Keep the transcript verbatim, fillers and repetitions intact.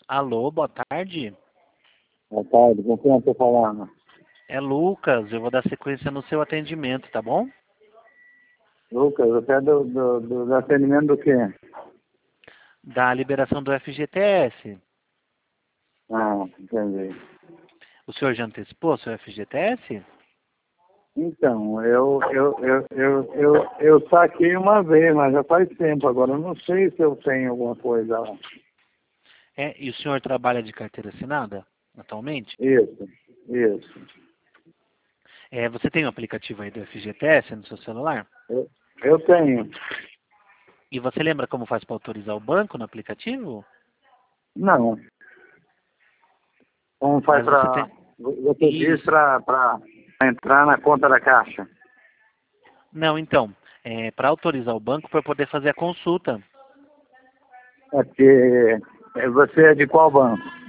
Alô, boa tarde. Boa tarde, com quem eu estou falando? É Lucas, eu vou dar sequência no seu atendimento, tá bom? Lucas, você é do, do, do, do atendimento do quê? Da liberação do F G T S. Ah, entendi. O senhor já antecipou seu F G T S? Então, eu, eu, eu, eu, eu, eu saquei uma vez, mas já faz tempo agora. Eu não sei se eu tenho alguma coisa lá. É, e o senhor trabalha de carteira assinada atualmente? Isso, isso. É, você tem o aplicativo aí do F G T S no seu celular? Eu, eu tenho. E você lembra como faz para autorizar o banco no aplicativo? Não. Como faz Mas você para... tem... Você diz Isso. para entrar na conta da Caixa? Não, então, é, para autorizar o banco para poder fazer a consulta. É porque você é de qual banco?